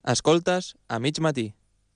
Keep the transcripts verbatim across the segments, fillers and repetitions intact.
Escoltes a mig matí.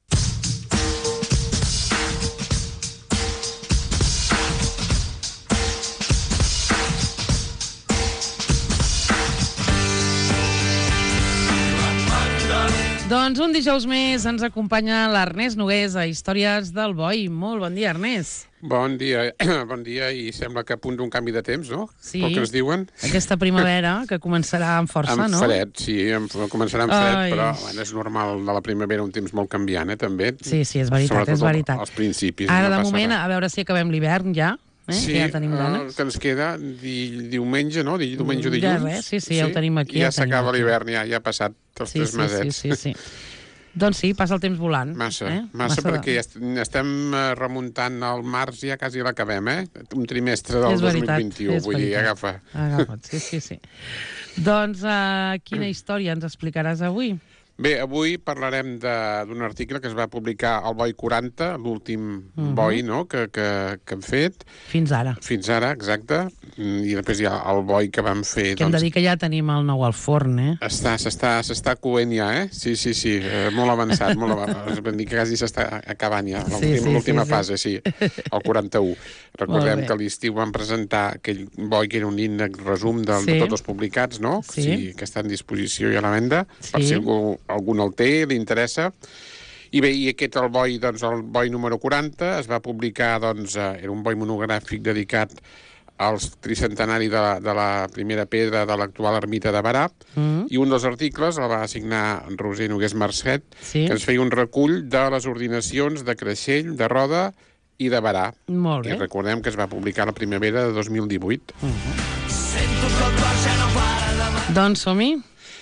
Doncs un dijous més ens acompanya l'Ernest Nogués a Històries del Boi. Molt bon dia, Ernest. Bon dia, bon dia, i sembla que a punt d'un canvi de temps, no? Sí. Pel que ens diuen. Aquesta primavera que començarà amb força, amb no? Amb fred, sí, amb, començarà amb fred, Ai. però bueno, és normal de la primavera un temps molt canviant, eh, també. Sí, sí, és veritat, Sobretot és veritat. als principis. Ara, no de passa moment, res. a veure si acabem l'hivern ja, eh? Sí, que ja tenim el ganes. que ens queda di, diumenge, no? Di, diumenge o Ja dilluns. res, sí, sí, ja ho tenim aquí, I ja ja ho tenim s'acaba aquí. l'hivern, ja, ja ha passat els Sí, tres sí, mesets. sí, sí, sí. Doncs sí, passa el temps volant. Massa, eh? massa, de- perquè ja est- estem eh, remuntant al març, ja quasi l'acabem, eh? Un trimestre del És veritat, dos mil vint-i-u, és vull dir, veritat. agafa. Agafa't, sí, sí, sí. Doncs uh, quina història ens explicaràs avui? Bé, avui parlarem de- d'un article que es va publicar al Boi quaranta, l'últim Mhm. Boi, no?, que, que, que hem fet, Fins ara. fins ara, exacte, i després hi ha el Boi que vam fer, Que hem de doncs, dir que ja tenim el nou al forn, eh? està, s'està, s'està coent ja, eh? Sí, sí, sí, eh, molt avançat, molt avançat. Vam dir que quasi s'està acabant ja, Sí, l'última sí, l'última sí, sí. fase, sí, el quaranta-u. Molt Recordem bé. que a l'estiu vam presentar aquell Boi que era un índex resum de, Sí. de tots els publicats, no? Sí. Sí, que està en disposició i a la venda, per Sí. si algú, algun el té, li interessa. I bé, i aquest, el Boi, doncs, el Boi número quaranta, es va publicar, doncs, eh, era un Boi monogràfic dedicat al tricentenari de la, de la primera pedra de l'actual ermita de Barà, Mm. i un dels articles el va signar Roser Nogués Marcet, Sí. que ens feia un recull de les ordinacions de Creixell, de Roda i de Barà. Molt I bé. recordem que es va publicar la primavera de dos mil divuit. Doncs som-hi.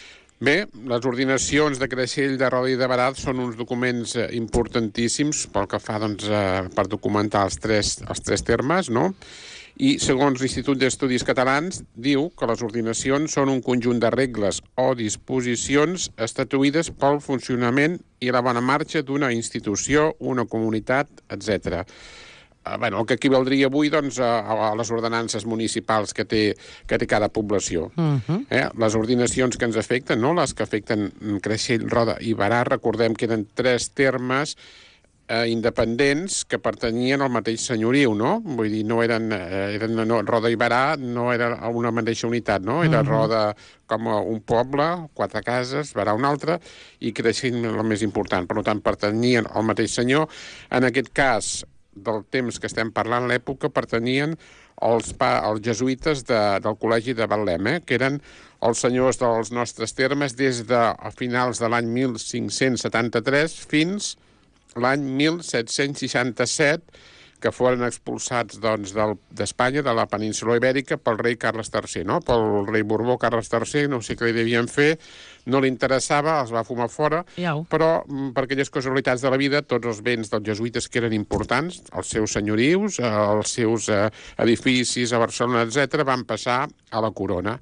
Bé, les ordinacions de Creixell, de Roda i de Barà són uns documents eh, importantíssims pel que fa, doncs, eh, per documentar els tres, els tres termes, no? I, segons l'Institut d'Estudis Catalans, diu que les ordinacions són un conjunt de regles o disposicions estatuïdes pel funcionament i la bona marxa d'una institució, una comunitat, etcètera. Uh, bueno, el que equivaldria avui, doncs, a, a les ordenances municipals que té, que té cada població. Mhm. Eh? Les ordinacions que ens afecten, no? Les que afecten Creixell, Roda i Barà, recordem que eren tres termes eh, independents que pertanyien al mateix senyoriu, no? Vull dir, no eren, eh, eren no, Roda i Barà no era una mateixa unitat, no? Era Mhm. Roda com a un poble, quatre cases, Barà un altre, i Creixell el més important. Per tant, pertanyien al mateix senyor. En aquest cas, del temps que estem parlant, l'època, pertanyien als, pa, als jesuïtes de, del col·legi de Betlem, eh? Que eren els senyors dels nostres termes des de a finals de l'any mil cinc-cents setanta-tres fins l'any mil set-cents seixanta-set, que foren expulsats, doncs, del- d'Espanya, de la península Ibèrica, pel rei Carles tercer, no? Pel rei Borbó Carles tercer, no sé què li devien fer, no li interessava, els va fumar fora, Iau. però mm, per aquelles casualitats de la vida, tots els béns dels jesuïtes que eren importants, els seus senyorius, eh, els seus eh, edificis a Barcelona, etcètera, van passar a la corona.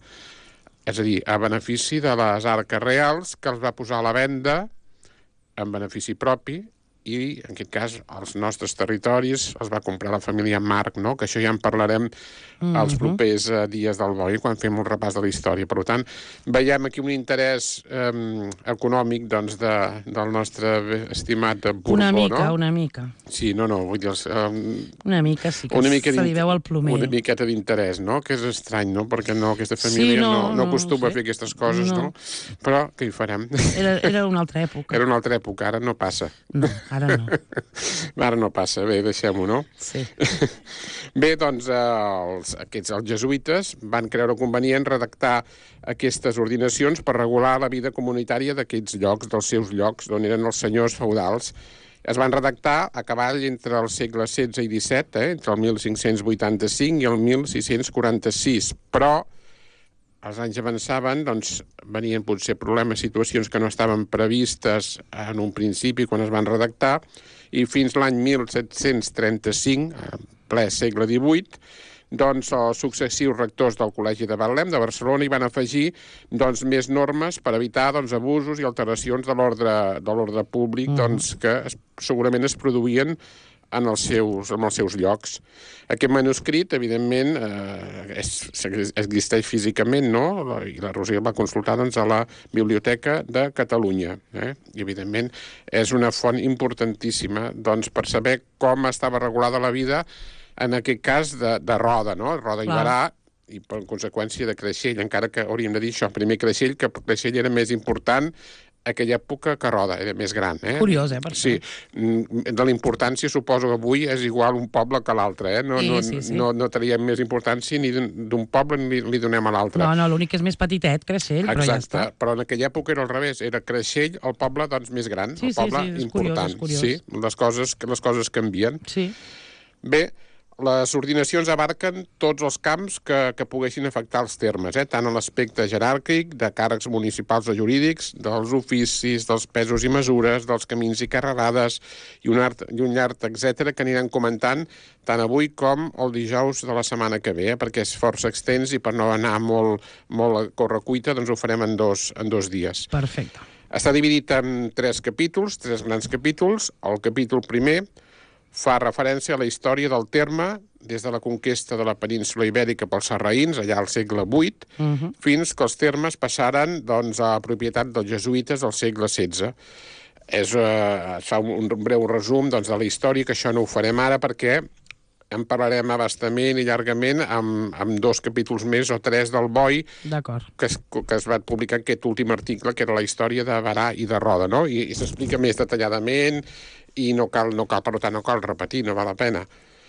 És a dir, a benefici de les arques reals, que els va posar a la venda en benefici propi, i, en aquest cas, els nostres territoris els va comprar la família Marc, no? Que això ja en parlarem Mhm. els propers eh, dies del Boi, quan fem un repàs de la història. Per tant, veiem aquí un interès eh, econòmic, doncs, de, del nostre estimat Borbó, Una mica, no? una mica. Sí, no, no, vull dir, els, eh, Una mica sí que una mica se li d'int- veu el plomer. Una miqueta d'interès, no? Que és estrany, no? Perquè no, aquesta família Sí, no, no, no no, acostuma sí. a fer aquestes coses, no? No. Però què hi farem? Era, era una altra època. Era una altra època, ara no passa. No, ara no. Ara no passa, bé, deixem-ho, no? Sí. Bé, doncs, eh, els, aquests, els jesuïtes van creure convenient redactar aquestes ordinacions per regular la vida comunitària d'aquests llocs, dels seus llocs, d'on eren els senyors feudals. Es van redactar a cavall entre el segle setze i disset, eh, entre el mil cinc-cents vuitanta-cinc i el mil sis-cents quaranta-sis, però els anys avançaven, doncs venien potser problemes, situacions que no estaven previstes en un principi quan es van redactar, i fins l'any mil set-cents trenta-cinc, en ple segle divuit, doncs els successius rectors del Col·legi de Betlem de Barcelona hi van afegir doncs, més normes per evitar doncs, abusos i alteracions de l'ordre de l'ordre públic Mhm. doncs, que es, segurament es produïen en els seus, en els seus llocs. Aquest manuscrit, evidentment, eh, és, existeix físicament, no? I la Roser va consultar doncs, a la Biblioteca de Catalunya. Eh? I, evidentment, és una font importantíssima doncs, per saber com estava regulada la vida, en aquest cas, de, de Roda, no? Roda i Berà, i per conseqüència de Creixell, encara que hauríem de dir això, primer Creixell, que Creixell era més important aquella època que Roda, era més gran. Eh? Curiós, eh, per sí. De la importància, suposo que avui és igual un poble que l'altre. Eh? No, sí, no, sí, sí. no, no traiem més importància ni d'un poble ni li donem a l'altre. No, no, l'únic és més petitet, Creixell, Exacte, però ja està. Però en aquella època era al revés, era Creixell el poble doncs, més gran, sí, el poble sí, sí, és important. Curiós, és curiós. Sí, les coses, les coses canvien. Sí. Bé, les ordinacions abarquen tots els camps que, que poguessin afectar els termes, eh? Tant en l'aspecte jeràrquic, de càrrecs municipals o jurídics, dels oficis, dels pesos i mesures, dels camins i carregades, i un, art, i un llarg, etcètera, que aniran comentant tant avui com el dijous de la setmana que ve, eh? Perquè és força extens i per no anar molt, molt a correcuita, doncs ho farem en dos, en dos dies. Perfecte. Està dividit en tres capítols, tres grans capítols. El capítol primer fa referència a la història del terme des de la conquesta de la península Ibèrica pels sarraïns, allà al segle vuit, uh -huh. fins que els termes passaren doncs, a propietat dels jesuïtes al segle setze. És, eh, es fa un breu resum doncs, de la història, que això no ho farem ara perquè en parlarem abastament i llargament amb, amb dos capítols més o tres del Boi, que es, que es va publicar aquest últim article, que era la història de Berà i de Roda, no? I, i s'explica més detalladament i no cal, no cal, per tant, no cal repetir, no val la pena.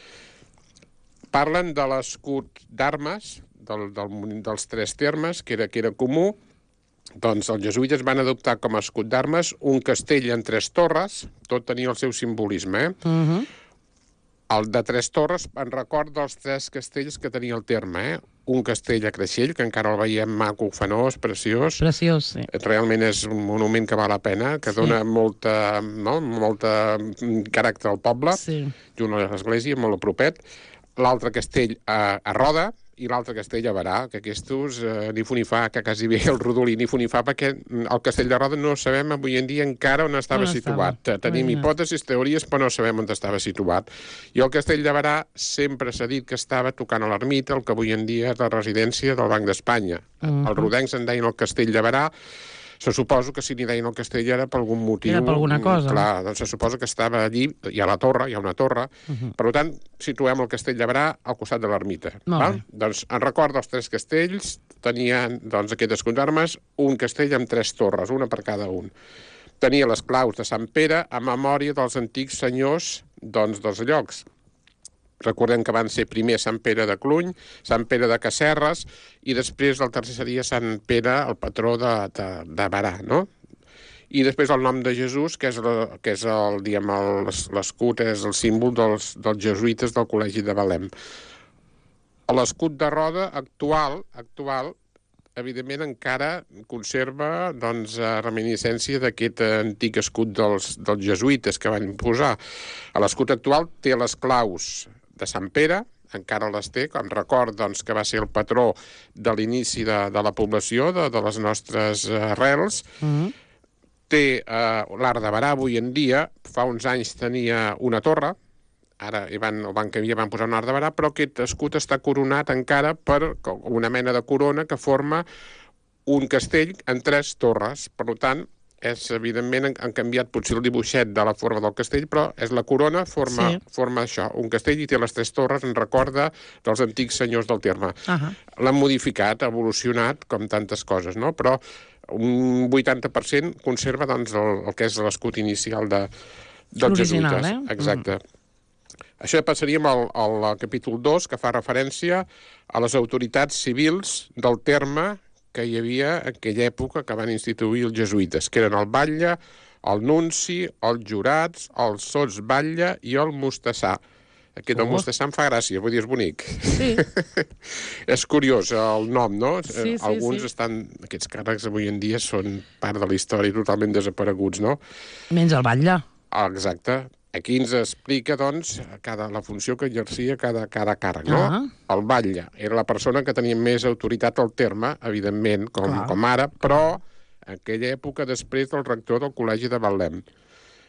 Parlen de l'escut d'armes del, del, dels tres termes, que era, que era comú. Doncs els jesuïtes van adoptar com a escut d'armes un castell en tres torres, tot tenia el seu simbolisme, eh? Uh-huh. El de tres torres en record dels tres castells que tenia el terme, eh? Un castell a Creixell, que encara el veiem maco, fanós, preciós. Preciós, sí. Realment és un monument que val la pena, que sí. dona molta, no? molta caràcter al poble, sí. junt a l'església, molt a propet. L'altre castell a, a Roda, i l'altre castell a Berà, que aquests eh, ni fu ni fa, que quasi bé el rodolí ni fu ni fa, perquè el castell de Roda no sabem avui en dia encara on estava on situat. Estava? Tenim Ai, hipòtesis, teories, però no sabem on estava situat. I el castell de Berà sempre s'ha dit que estava tocant a l'ermita, el que avui en dia és la residència del Banc d'Espanya. Uh-huh. Els rodencs en deien el castell de Berà. Se suposo que si n'hi deien el castell era per algun motiu. Era per alguna cosa. Clar, doncs se suposa que estava allí, hi ha la torre, hi ha una torre. Uh-huh. Per tant, situem el castell de Berà al costat de l'ermita. Doncs en record dels tres castells tenien doncs, aquest escut d'armes, un castell amb tres torres, una per cada un. Tenia les claus de Sant Pere a memòria dels antics senyors doncs, dels llocs. Recordem que van ser primer Sant Pere de Cluny, Sant Pere de Casserres, i després el tercer seria Sant Pere, el patró de, de, de Berà, no? I després el nom de Jesús, que és, la, que és el, diguem, l'escut, és el símbol dels, dels jesuïtes del Col·legi de Belém. L'escut de Roda actual, actual, evidentment encara conserva doncs, reminiscència d'aquest antic escut dels, dels jesuïtes que van imposar. L'escut actual té les claus de Sant Pere, encara les té, com record doncs, que va ser el patró de l'inici de, de la població, de, de les nostres arrels. Mm-hmm. Té eh, l'Arc de Berà avui en dia, fa uns anys tenia una torre, ara hi van, el van canviar, van posar un Arc de Berà, però aquest escut està coronat encara per una mena de corona que forma un castell en tres torres. Per tant, és, evidentment, han canviat potser el dibuixet de la forma del castell, però és la corona, forma, sí. forma això, un castell, i té les tres torres, en recorda dels antics senyors del terme. Uh-huh. L'han modificat, ha evolucionat, com tantes coses, no? Però un vuitanta per cent conserva doncs, el, el que és l'escut inicial de, dels jesuïtes. Eh? Exacte. Mm. Això passaríem al, al capítol dos, que fa referència a les autoritats civils del terme que hi havia en aquella època que van instituir els jesuïtes, que eren el batlle, el nunci, els jurats, el sotsbatlle i el mostassà. Aquest del oh. mostassà em fa gràcia, vull dir, és bonic. Sí. És curiós el nom, no? Sí, sí, Alguns sí. estan... Aquests càrrecs avui en dia són part de la història totalment desapareguts, no? Menys el batlle. Exacte. Aquí ens explica, doncs, cada, la funció que exercia cada, cada càrrec, no? Uh-huh. El batlle era la persona que tenia més autoritat al terme, evidentment, com, com ara, però en aquella època després del rector del Col·legi de Betlem.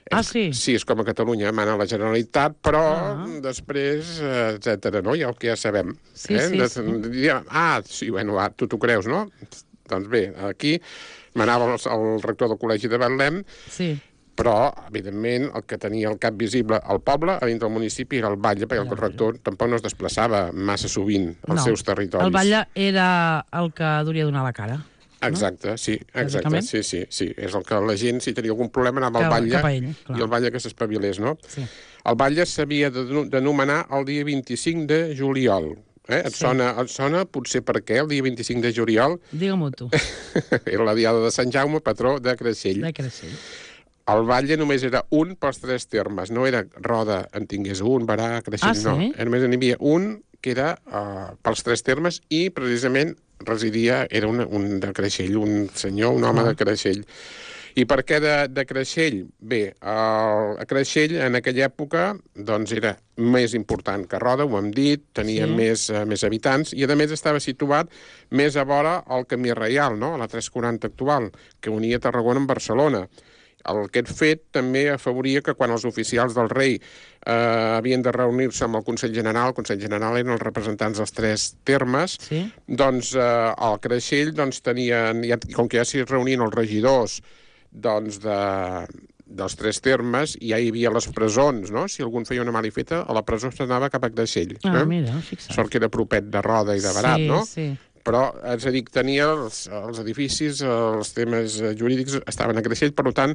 Ah, És- sí? Sí, és com a Catalunya, mana la Generalitat, però Ah. després, eh, etcètera, no? I el que ja sabem. Sí, eh? sí, De- sí. diria, ah, sí, bueno, va, tu t'ho creus, no? Doncs bé, aquí manava el, el rector del Col·legi de Betlem, Sí. però, evidentment, el que tenia el cap visible al poble, a dintre del municipi, era el batlle, perquè el rector tampoc no es desplaçava massa sovint als No. seus territoris. El batlle era el que duria donar la cara. Exacte, sí, exacte, Bàsicament. sí, sí, sí. És el que la gent, si tenia algun problema, anava al Cap- batlle cap a ell, clar. i el batlle que s'espavilés, no? Sí. El batlle s'havia de- d'anomenar el dia vint-i-cinc de juliol. Eh? Et, Sí. sona, et sona potser per què el dia vint-i-cinc de juliol? Digue-m'ho tu, Era la diada de Sant Jaume, patró de Creixell. de Creixell. El batlle només era un pels tres termes, no era Roda en tingués un, Barà, Creixell, Ah, sí? no. Només n'hi havia un que era uh, pels tres termes i precisament residia, era un, un de Creixell, un senyor, un home Ah. de Creixell. I per què de, de Creixell? Bé, el, a Creixell en aquella època doncs era més important que Roda, ho hem dit, tenia Sí. més, uh, més habitants i a més estava situat més a vora al Camí Reial, no? A la tres quaranta actual, que unia Tarragona amb Barcelona. El, aquest fet també afavoria que quan els oficials del rei eh, havien de reunir-se amb el Consell General, el Consell General eren els representants dels tres termes, Sí? doncs eh, al Creixell doncs, tenien, ja, com que ja s'hi reunien els regidors doncs, de, dels tres termes, i ja hi havia les presons, no? Si algun feia una malifeta, a la presó s'anava cap a Creixell. Ah, eh? mira, fixa't. Sort que era propet de Roda i de Barat, sí, no? Sí, Però, és a dir, que tenia els, els edificis, els temes eh, jurídics estaven a Creixell, per tant,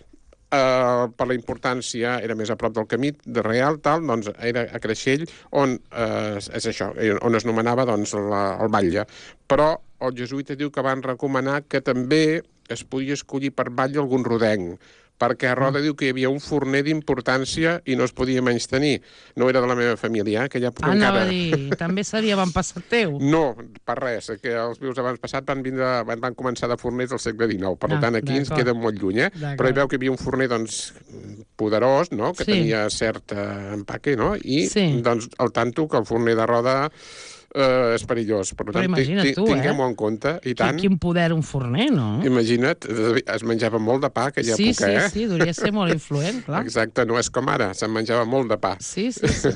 eh, per la importància, era més a prop del camí de Real, tal, doncs era a Creixell on, eh, és això, eh, on es nomenava doncs, la, el batlle. Però el jesuïta diu que van recomanar que també es podia escollir per batlle algun rodenc, perquè a Roda diu que hi havia un forner d'importància i no es podia menys tenir. No era de la meva família, eh? Aquella època Anava encara... a dir, també seria avantpassat teu. No, per res, que els meus abans passat van, vindre, van, van començar de forners al segle dinou, per Ah, tant aquí ens d'acord. queda molt lluny, eh? D'acord. Però hi veu que hi havia un forner, doncs, poderós, no?, que Sí. tenia cert eh, empaque, no?, i, Sí. doncs, al tanto que el forner de Roda eh, és perillós. Per Però tant, imagina't ti- ti- tu, eh? tinguem-ho en compte, i Quin, tant. quin poder un forner, no? Imagina't, eh, es menjava molt de pa aquella Sí, època, sí, eh? sí, duria ser molt influent, clar. Exacte, no és com ara, se'n menjava molt de pa. Sí, sí, sí.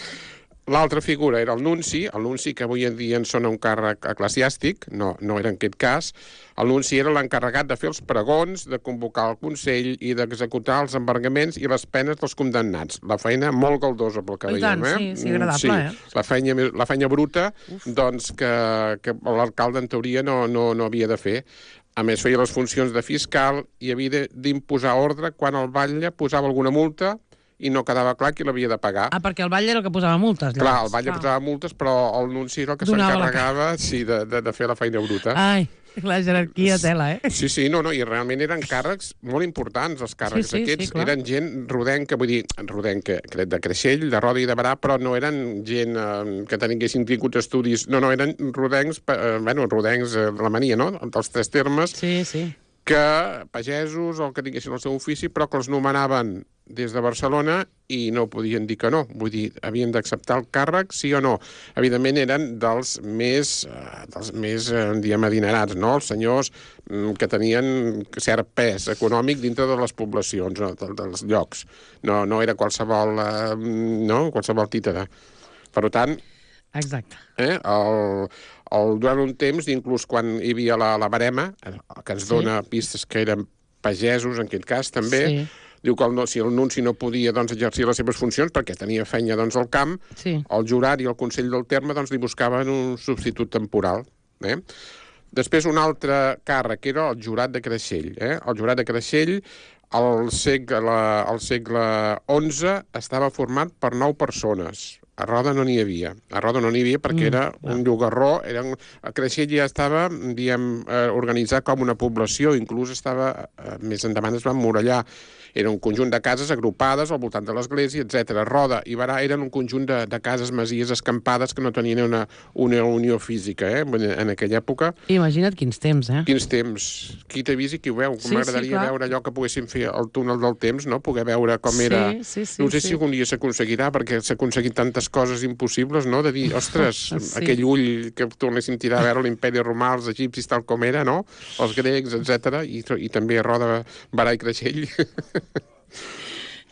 L'altra figura era el nunci, el nunci que avui en dia en sona un càrrec eclesiàstic, no, no era en aquest cas. El nunci era l'encarregat de fer els pregons, de convocar el Consell i d'executar els embargaments i les penes dels condemnats. La feina molt galdosa, pel que I dèiem, tant, eh? sí, sí, agradable, eh? La feina, més- la feina bruta, doncs, que, que l'alcalde, en teoria, no, no, no havia de fer. A més, feia les funcions de fiscal i havia de- d'imposar ordre quan el batlle posava alguna multa i no quedava clar qui l'havia de pagar. Ah, perquè el batlle era el que posava multes, llavors. Clar, el batlle posava multes, però el nunci era el que Donava la s'encarregava sí, de, de, de fer la feina bruta. Ai, la jerarquia tela, eh? Sí, sí, no, no, i realment eren càrrecs molt importants, els càrrecs Sí, sí, sí, aquests. clar. Eren gent rodenca, vull dir, rodenca, crec, de Creixell, de Roda i de Barà, però no eren gent eh, que tinguessin tingut estudis. No, no, eren rodencs, eh, bueno, rodencs eh, de la mania, no?, dels tres termes, Sí, sí. que pagesos o que tinguessin el seu ofici, però que els nomenaven des de Barcelona i no podien dir que no. Vull dir, havien d'acceptar el càrrec, sí o no. Evidentment eren dels més, eh, dels més eh, diguem, adinerats, no? Els senyors mm, que tenien cert pes econòmic dintre de les poblacions, no? de, dels llocs. No, no era qualsevol, eh, no? qualsevol títara. Per tant, Exacte. eh, el, el, durant un temps, inclús quan hi havia la, la barema, eh, que ens Sí. dona pistes que eren pagesos, en aquest cas, també, Sí. diu que el, no- si el nunci no podia doncs, exercir les seves funcions perquè tenia feina doncs, al camp, Sí. el jurat i el Consell del Terme doncs, li buscaven un substitut temporal. Eh? Després, un altre càrrec era el jurat de Creixell. Eh? El jurat de Creixell, al segle, al segle onze, estava format per nou persones. A Roda no n'hi havia. A Roda no n'hi havia perquè Mm, era un llogarró. Era un... A Creixell ja estava, diguem, eh, organitzat com una població. Inclús estava, eh, més endavant es va emmurallar. Era un conjunt de cases agrupades al voltant de l'església, etcètera. Roda i Barà eren un conjunt de, de cases, masies escampades que no tenien una, una unió física, eh, en aquella època. Imagina't quins temps, eh? Quins temps. Qui t'ha vist i qui ho veu. Sí, M'agradaria sí, clar. veure allò que poguéssim fer el túnel del temps, no? Poder veure com Sí, era... sí, sí, no sé sí. si algun dia s'aconseguirà, perquè s'ha aconseguit tantes coses impossibles, no? De dir, ostres, Sí. aquell ull que tornéssim a tirar a veure l'imperi romà, els egipcis tal com era, no? Els grecs, etcètera, i, i també Roda, Barà i Creixell.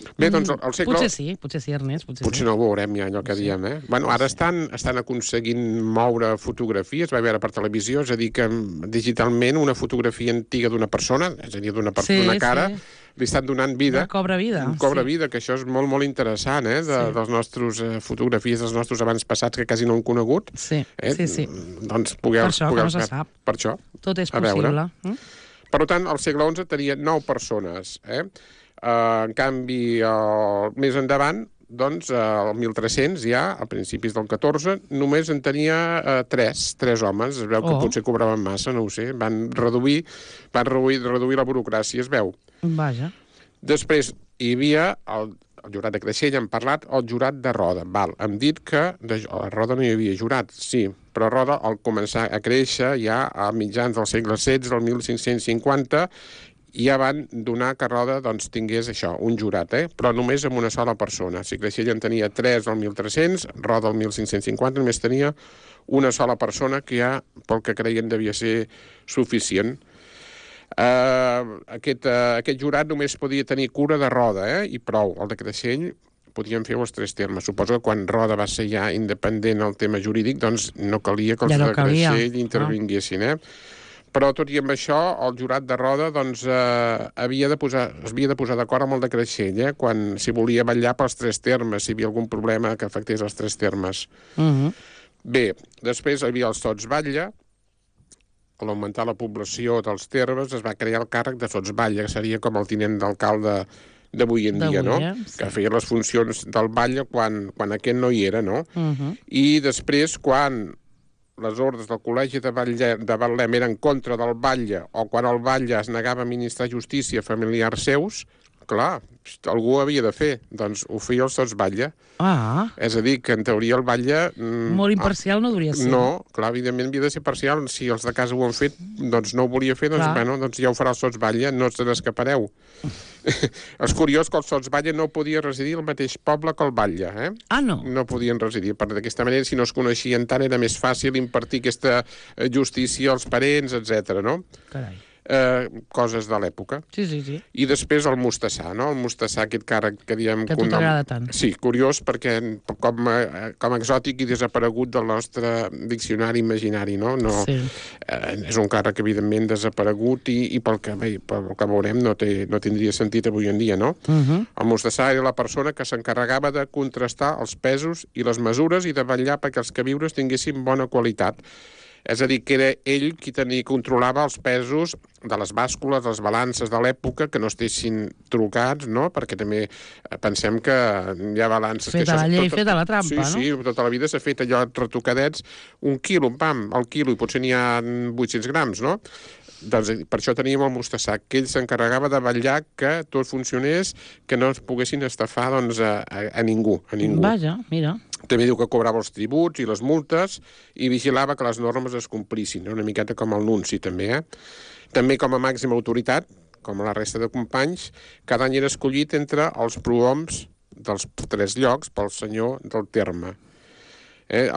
Bé, doncs el, el segle... Potser sí, potser sí, Ernest, potser, Potser sí. no ho veurem ja, allò que sí. diem, eh? Bueno, ara estan, estan aconseguint moure fotografies, va veure per televisió, és a dir, que digitalment una fotografia antiga d'una persona, és a dir, d'una Sí, sí, cara, sí. li estan donant vida. Cobra vida. Cobra sí. vida, que això és molt, molt interessant, eh? De, Sí. dels nostres eh, fotografies, dels nostres abans passats, que quasi no han conegut. Sí, eh? sí, sí. Doncs pugueu, Per això, pugueu, que no se sap. Per això. Tot és A veure. possible. Mm? Per tant, al segle onze tenia nou persones. Eh? Uh, en canvi, uh, més endavant, doncs, uh, el mil tres-cents ja, a principis del catorze, només en tenia uh, tres, tres homes. Es veu que Oh. potser cobraven massa, no ho sé. Van reduir, van reduir, reduir la burocràcia, es veu. Vaja. Després hi havia el, el jurat de Creixell, hem parlat, el jurat de Roda. Val, hem dit que de, a Roda no hi havia jurat, sí, però Roda, al començar a créixer, ja a mitjans del segle setze, el mil cinc-cents cinquanta, ja van donar que Roda doncs, tingués això, un jurat, eh? Però només amb una sola persona. Si Creixell en tenia tres al mil tres-cents, Roda al mil cinc-cents cinquanta només tenia una sola persona que ja, pel que creien, devia ser suficient. Uh, aquest, uh, aquest jurat només podia tenir cura de Roda, eh? I prou. El de Creixell podien fer els tres termes. Suposo que quan Roda va ser ja independent el tema jurídic, doncs no calia que els Ja no de calia. Creixell intervinguessin, eh? Però tot i amb això, el jurat de Roda doncs, eh, havia de posar, es havia de posar d'acord amb el de Creixell, eh? Quan si volia vetllar pels tres termes, si hi havia algun problema que afectés els tres termes. Uh -huh. Bé, després hi havia els sotsbatlle. A l'augmentar la població dels termes es va crear el càrrec de sotsbatlle, que seria com el tinent d'alcalde d'avui en dia, no? Eh? Sí. Que feia les funcions del batlle quan, quan aquest no hi era, no? Uh -huh. I després, quan les ordres del Col·legi de, Batlle, de Betlem eren en contra del batlle o quan el batlle es negava a administrar justícia a familiars seus, clar, algú havia de fer, doncs ho feia el sotsbatlle. Ah, És a dir, que en teoria el batlle... Mm, molt imparcial no hauria de ser. no, clar, evidentment havia de ser parcial. Si els de casa ho han fet, doncs no ho volia fer, doncs, Clar. bueno, doncs ja ho farà el sotsbatlle, no se n'escapareu. És curiós que el sotsbatlle no podia residir al mateix poble que el batlle, eh? Ah, no? No podien residir, perquè d'aquesta manera, si no es coneixien tant, era més fàcil impartir aquesta eh, justícia als parents, etcètera, no? Carai. Eh, coses de l'època. Sí, sí, sí. I després el Mostassà, no? El Mostassà, aquest càrrec que diem... Que a tu t'agrada tant. Sí, curiós, perquè com, a, com a exòtic i desaparegut del nostre diccionari imaginari, no? no Sí. eh, és un càrrec, evidentment, desaparegut i, i pel, que, bé, pel que veurem no, té, no tindria sentit avui en dia, no? Uh -huh. El Mostassà era la persona que s'encarregava de contrastar els pesos i les mesures i de vetllar perquè els queviures tinguessin bona qualitat. És a dir, que era ell qui tenia, controlava els pesos de les bàscules, les balances de l'època, que no estessin trucats, no? Perquè també pensem que hi ha balances... Feta que la això, llei, tot, feta la trampa, sí, no? Sí, sí, tota la vida s'ha fet allò retocadets, un quilo, pam, al quilo, i potser n'hi ha vuit-cents grams, no? Doncs per això teníem el Mostassà, que ell s'encarregava de vetllar que tot funcionés, que no es poguessin estafar doncs, a, a, a ningú, a ningú. Vaja, mira. També diu que cobrava els tributs i les multes i vigilava que les normes es complissin, no? Una miqueta com el nunci, també, eh? També com a màxima autoritat, com a la resta de companys, cada any era escollit entre els prohoms dels tres llocs pel senyor del terme. Eh,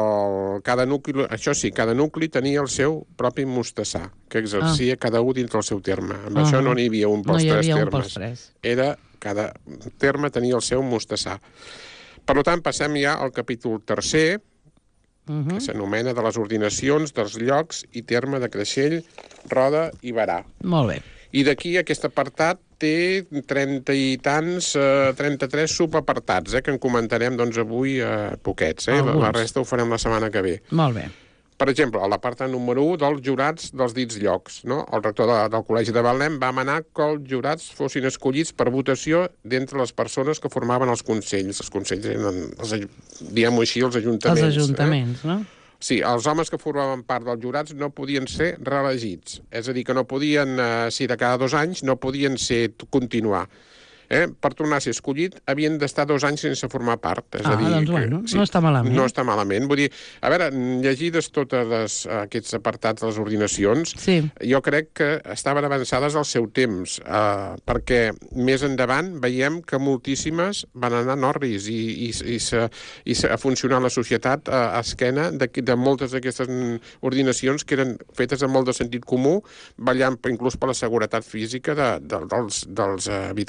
el, cada nucli, això sí, cada nucli tenia el seu propi Mostassà, que exercia ah. cada un dins del seu terme. Amb uh -huh. això no n'hi havia un pels no tres havia termes. Un pels tres. Era, cada terme tenia el seu Mostassà. Per tant, passem ja al capítol tercer, uh -huh. que s'anomena de les ordinacions dels llocs i terme de Creixell, Roda i Berà. Molt bé. I d'aquí aquest apartat té trenta i tants, eh, trenta-tres subapartats, eh, que en comentarem doncs, avui eh, poquets. Eh? La, la resta ho farem la setmana que ve. Molt bé. Per exemple, a l'apartat número u dels jurats dels dits llocs. No? El rector de, del Col·legi de Betlem va manar que els jurats fossin escollits per votació d'entre les persones que formaven els consells. Els consells eren, els, diguem-ho així, els ajuntaments. Els ajuntaments, eh? no? Sí, els homes que formaven part dels jurats no podien ser reelegits. És a dir, que no podien, eh, si de cada dos anys, no podien ser continuar. Eh? Per tornar a ser escollit, havien d'estar dos anys sense formar part. És ah, a dir, doncs que, bueno, sí, no està malament. No està malament. Vull dir, a veure, llegides totes les, aquests apartats de les ordinacions, sí. jo crec que estaven avançades al seu temps, eh, perquè més endavant veiem que moltíssimes van anar en orris i, i, i, se, i se, a funcionar la societat a, a esquena de, de moltes d'aquestes ordinacions que eren fetes amb molt de sentit comú, vetllant inclús per la seguretat física de, de, dels, dels habitants, dels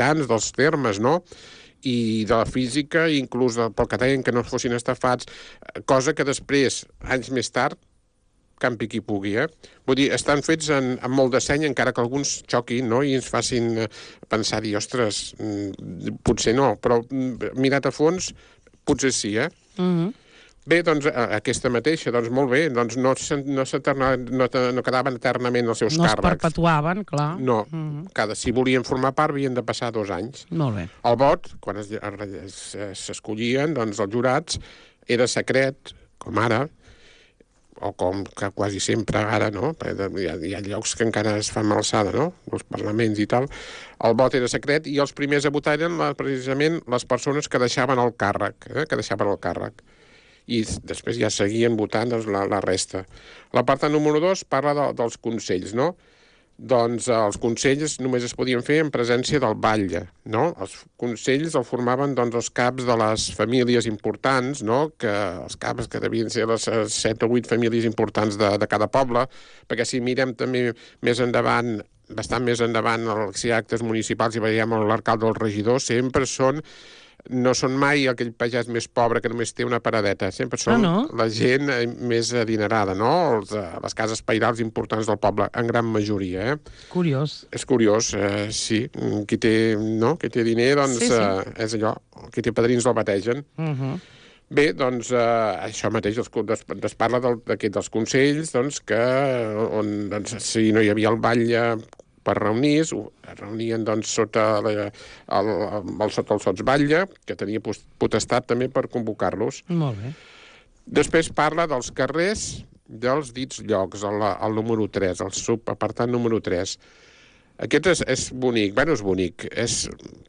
dels termes, no?, i de la física, i inclús pel que deien que no fossin estafats, cosa que després, anys més tard, campi qui pugui, eh? Vull dir, estan fets en, amb molt de seny, encara que alguns xoquin, no?, i ens facin pensar, dir, ostres, potser no, però mirat a fons, potser sí, eh? Mhm. Bé, doncs, aquesta mateixa, doncs molt bé, doncs no, no, no, no quedaven eternament els seus no càrrecs. No es perpetuaven, clar. No, mm-hmm. cada, si volien formar part havien de passar dos anys. Molt bé. El vot, quan s'escollien, doncs els jurats, era secret, com ara, o com que quasi sempre ara, no? Hi ha, hi ha llocs que encara es fan alçada, no?, els parlaments i tal. El vot era secret i els primers a votar eren precisament les persones que deixaven el càrrec, eh? que deixaven el càrrec. I després ja seguien votant doncs, la, la resta. L'apartat número dos parla de, dels consells, no? Doncs eh, els consells només es podien fer en presència del batlle, no? Els consells el formaven doncs, els caps de les famílies importants, no? Que els caps que devien ser les set o vuit famílies importants de, de cada poble, perquè si mirem també més endavant, bastant més endavant, els actes municipals i veiem l'alcalde o el regidor, sempre són no són mai aquell pagès més pobre que només té una paradeta, sempre són ah, no? la gent més adinerada, no? Els, les cases pairals importants del poble, en gran majoria, eh? Curiós. És curiós, eh, sí. Qui té, no? Qui té diner, doncs, sí, sí. Eh, és allò. Qui té padrins el bategen. Uh-huh. Bé, doncs, eh, això mateix, es, es parla del, dels consells, doncs, que on, doncs, si no hi havia el batlle per reunir, es reunien doncs, sota, la, el, el, sota el sotsbatlle, que tenia potestat també per convocar-los. Molt bé. Després parla dels carrers dels dits llocs, el, el número tres, el subapartat número tres. Aquest és, és bonic, bueno, és bonic, és,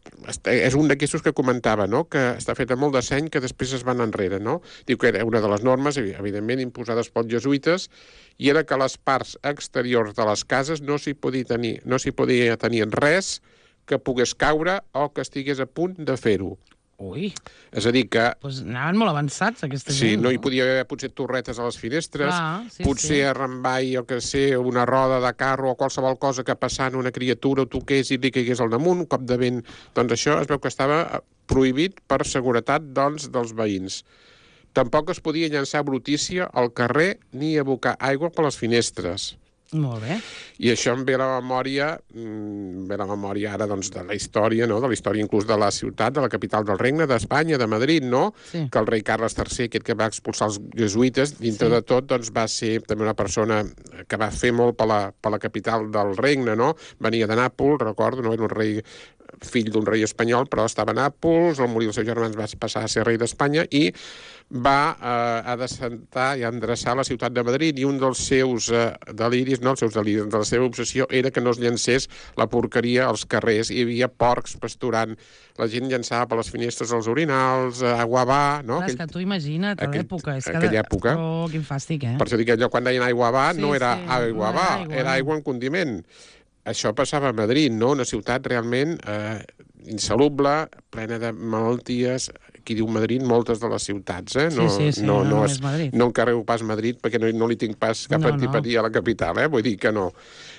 és un d'aquestos que comentava, no?, que està fet amb molt de seny, que després es van enrere, no? Diu que era una de les normes, evidentment, imposades pels jesuïtes, i era que a les parts exteriors de les cases no s'hi podia tenir, no s'hi podia tenir res que pogués caure o que estigués a punt de fer-ho. Ui. És a dir que... Pues anaven molt avançats, aquesta gent. Sí, no hi podia haver potser torretes a les finestres, ah, sí, potser sí. arrambai, o que sé, una roda de carro o qualsevol cosa que passant una criatura o toqués i li caigués al damunt, un cop de vent. Doncs això es veu que estava prohibit per seguretat doncs, dels veïns. Tampoc es podia llançar brutícia al carrer ni abocar aigua per les finestres. Molt bé. I això em ve a la memòria, em ve a la memòria ara doncs, de la història, no? De la història inclús de la ciutat, de la capital del regne, d'Espanya, de Madrid, no? Sí. Que el rei Carles tercer, aquest que va expulsar els jesuïtes, dintre sí. de tot, doncs, va ser també una persona que va fer molt per la, per la capital del regne, no? Venia de Nàpols, recordo, no? Era un rei, fill d'un rei espanyol, però estava a Nàpols, al morir els seus germans va passar a ser rei d'Espanya i va eh, adescentar i endreçar la ciutat de Madrid, i un dels seus eh, deliris, no els seus deliris, de la seva obsessió era que no es llancés la porqueria als carrers. Hi havia porcs pasturant, la gent llançava per les finestres els orinals, eh, aigua va, no? Clar, és que tu imagina't, a l'època. És que aquella època. Oh, quin fàstic, eh? Per això dic allò, quan deien aigua va, sí, no era sí, aigua no va, era aigua, era aigua en condiment. Això passava a Madrid, no? Una ciutat realment eh, insalubre, plena de malalties. Qui diu Madrid, moltes de les ciutats, eh? No, sí, sí, sí, no, no, no, no és, Madrid. no encarrego pas Madrid perquè no, no li tinc pas cap no, antipatia no. a la capital, eh? Vull dir que no.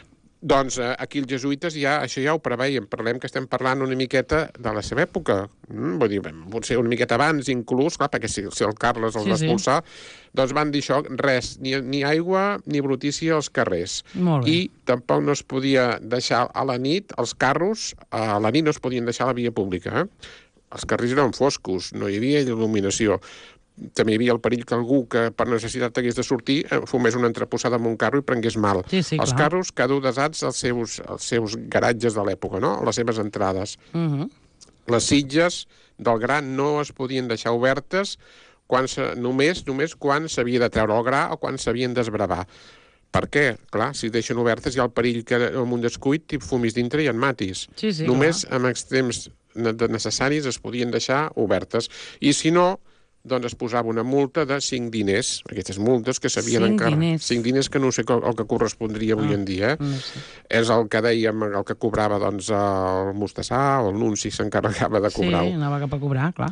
Doncs eh, aquí els jesuïtes ja, això ja ho preveien. Parlem que estem parlant una miqueta de la seva època. Mm, vull dir, potser una miqueta abans inclús, clar, perquè si, si el Carles els sí, va expulsar, sí. doncs van dir això, res, ni, ni aigua ni brutícia als carrers. Molt bé. I tampoc no es podia deixar a la nit els carros, a la nit no es podien deixar a la via pública, eh? Els carrers eren foscos, no hi havia il·luminació. També hi havia el perill que algú que per necessitat hagués de sortir fumés una entreposada amb un carro i prengués mal. Sí, sí, els clar. carros cada un desats als seus, als seus garatges de l'època, no? A les seves entrades. Uh-huh. Les sitges del gra no es podien deixar obertes quan se, només, només quan s'havia de treure el gra o quan s'havien d'esbravar. Per què? Clar, si es deixen obertes hi ha el perill que amb un descuit hi fumis dintre i en matis. Sí, sí, només clar. amb extrems necessaris es podien deixar obertes. I si no, doncs es posava una multa de cinc diners, aquestes multes que s'havien encarregat. Cinc diners. Cinc diners que no sé el que correspondria avui ah, en dia. Eh? No sé. És el que dèiem, el que cobrava doncs, el Mostassà o el Nunci s'encarregava de cobrar-ho. Sí, anava cap a cobrar, clar.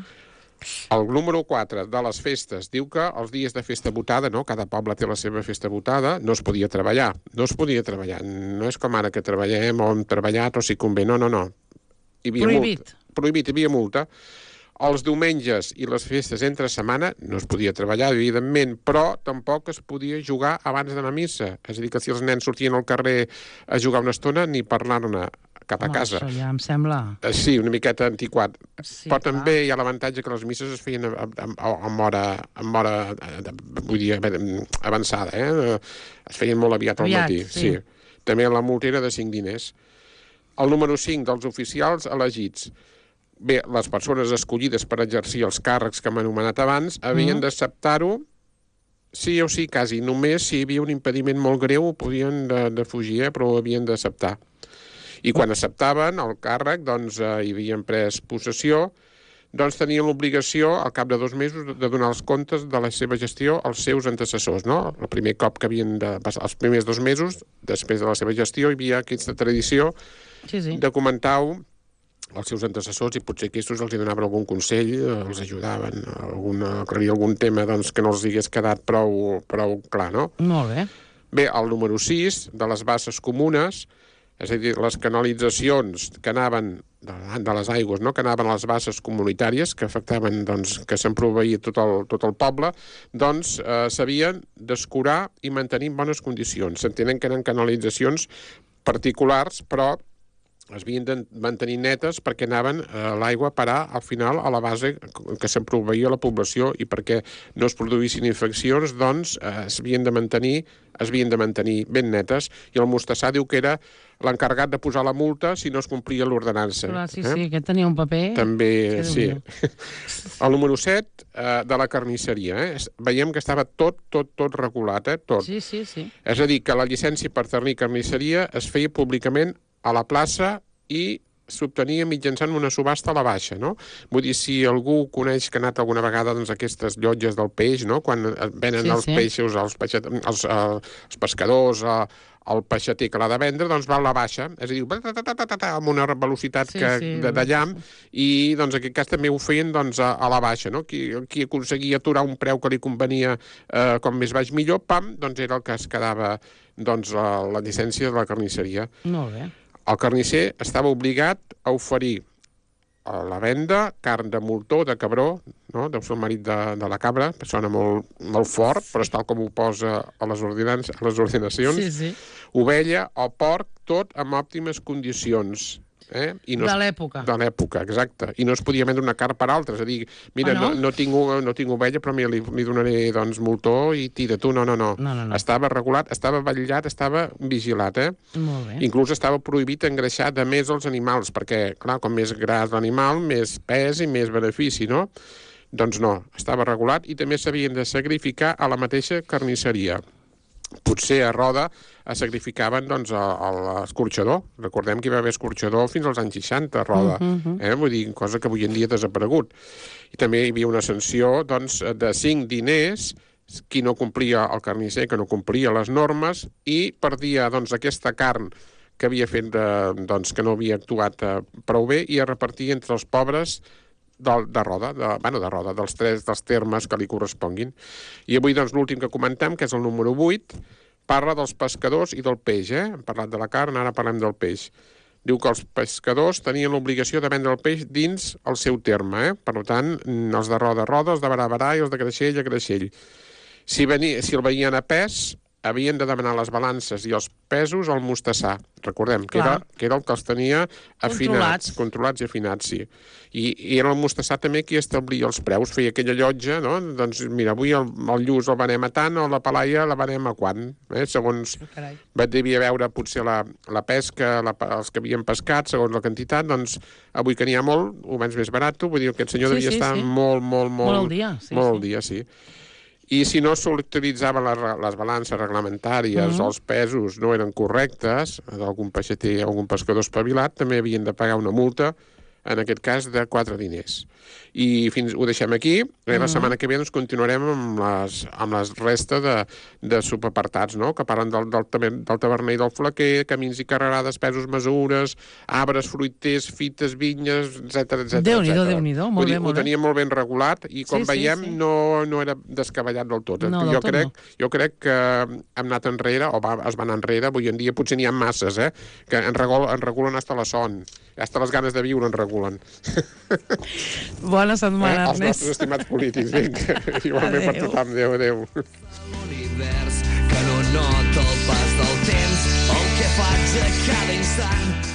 El número quatre de les festes diu que els dies de festa votada, no? Cada poble té la seva festa votada, no es podia treballar. No es podia treballar. No és com ara que treballem o hem treballat o si convé. No, no, no. Hi havia Prohibit. Multa. prohibit, hi havia multa. Els diumenges i les festes entre setmana no es podia treballar, evidentment, però tampoc es podia jugar abans d'anar a missa. És a dir, que si els nens sortien al carrer a jugar una estona, ni parlar-ne cap a Home, casa. això ja em sembla... Sí, una miqueta antiquat. Sí, però clar. també hi ha l'avantatge que les misses es feien amb hora, amb hora vull dir, avançada, eh? Es feien molt aviat al Aviat, matí. sí. Sí. També la multa era de cinc diners. El número cinc dels oficials elegits. Bé, les persones escollides per exercir els càrrecs que hem anomenat abans havien mm. d'acceptar-ho sí o sí, quasi. Només si hi havia un impediment molt greu ho podien de, de fugir, eh? Però ho havien d'acceptar. I quan acceptaven el càrrec, doncs eh, hi havien pres possessió, doncs tenien l'obligació, al cap de dos mesos, de donar els comptes de la seva gestió als seus antecessors, no? El primer cop que havien de passar, els primers dos mesos, després de la seva gestió, hi havia aquesta tradició sí, sí. de comentar-ho als seus antecessors i potser aquests els donaven algun consell, els ajudaven a alguna, a aclarir algun tema doncs, que no els hagués quedat prou, prou clar, no? Molt bé. Bé, el número sis, de les basses comunes, és a dir, les canalitzacions que anaven de, de les aigües, no? Que anaven a les basses comunitàries, que afectaven, doncs, que se'n proveïa tot el, tot el poble, doncs eh, s'havien d'escurar i mantenir en bones condicions. S'entenen que eren canalitzacions particulars, però es havien de mantenir netes perquè anaven eh, l'aigua a parar al final a la base que se'n proveïa a la població i perquè no es produïssin infeccions, doncs eh, s'havien de mantenir es havien de mantenir ben netes, i el Mostassà diu que era l'encarregat de posar la multa si no es complia l'ordenança. Clar, sí, eh? sí, aquest tenia un paper... També, sí. sí. El número set, eh, de la carnisseria. Eh? Veiem que estava tot, tot, tot regulat, eh? Tot. Sí, sí, sí. És a dir, que la llicència per tenir carnisseria es feia públicament a la plaça i s'obtenia mitjançant una subhasta a la baixa, no? Vull dir, si algú coneix que ha anat alguna vegada doncs, aquestes llotges del peix, no? Quan venen sí, els sí. peixos, els, peixet, els, els pescadors, el peixater que l'ha de vendre, doncs va a la baixa, és a dir, amb una velocitat Sí, que, sí, de, de llamp, i doncs en aquest cas també ho feien doncs, a, a la baixa, no? Qui, qui aconseguia aturar un preu que li convenia eh, com més baix millor, pam, doncs era el que es quedava doncs, la, la llicència de la carnisseria. Molt bé. El carnisser estava obligat a oferir a la venda carn de moltó, de cabró, no? Deu ser el marit de, de la cabra, sona molt, molt fort, però és tal com ho posa a les, ordinances, a les ordinacions. Sí, sí. Ovella o porc, tot amb òptimes condicions. Eh? I no de es, l'època. De l'època, exacte. I no es podia vendre una carn per altra. És a dir, mira, Ah, no? no, no, tinc, no tinc ovella, però mira, li, li donaré doncs, moltó i tira tu. No, no, no. No, no, no. Estava regulat, estava vetllat, estava vigilat, eh? Molt bé. Inclús estava prohibit engreixar de més els animals, perquè, clar, com més gras l'animal, més pes i més benefici, no? Doncs no, estava regulat i també s'havien de sacrificar a la mateixa carnisseria. Potser a Roda es sacrificaven doncs, l'escorxador. Recordem que hi va haver escorxador fins als anys seixanta a Roda. Uh -huh. eh? Vull dir, cosa que avui en dia ha desaparegut. I també hi havia una sanció doncs, de cinc diners qui no complia el carnisser, que no complia les normes, i perdia doncs, aquesta carn que havia fet de, doncs, que no havia actuat eh, prou bé, i es repartia entre els pobres de, de Roda, de, bueno, de Roda, dels tres dels termes que li corresponguin. I avui, doncs, l'últim que comentem, que és el número vuit, parla dels pescadors i del peix, eh? Hem parlat de la carn, ara parlem del peix. Diu que els pescadors tenien l'obligació de vendre el peix dins el seu terme, eh? Per tant, els de Roda, Roda, els de Barà, Barà, i els de Creixell, a Creixell. Si, venia, si el veien a pes, havien de demanar les balances i els pesos al Mostassà. Recordem, que era, que era el que els tenia afinats, controlats, controlats i afinats, sí. I, i era el Mostassà també qui establia els preus, feia aquella llotja, no? Doncs mira, avui el, el lluç el venem a tant, o la palaia la venem a quant, eh? Segons oh, devia veure potser la, la pesca, la, els que havien pescat, segons la quantitat, doncs avui que n'hi ha molt, ho vens més barat, vull dir que aquest senyor sí, devia sí, estar sí. molt, molt, molt... Molt al dia, sí. Molt sí. al dia, sí. I si no s'utilitzaven les, les balances reglamentàries, mm-hmm. els pesos no eren correctes, d'algun peixater o algun pescador espavilat, també havien de pagar una multa, en aquest cas, de quatre diners. I fins ho deixem aquí. Mm-hmm. La setmana que ve doncs, continuarem amb les, amb les resta de, de subapartats, no? Que parlen del, del, del taverner i del flaquer, camins i carrerades, pesos, mesures, arbres, fruiters, fites, vinyes, etcètera, etcètera. Déu-n'hi-do, Déu-n'hi-do, molt dir, bé, molt bé. Ho tenia molt ben regulat i, com sí, veiem, sí, sí. No, no era descabellat del tot. No, jo, del tot crec, no. jo crec que hem anat enrere, o va, es van enrere, avui en dia potser n'hi ha masses, eh? Que en, regul, en regulen hasta la son, hasta les ganes de viure en regulen. regulen. Bona setmana, Eh? Els Ernest. nostres estimats polítics. Vinga, igualment per Adéu. tothom. Adéu, adéu. L'univers que no nota el pas del temps, el que faig a cada instant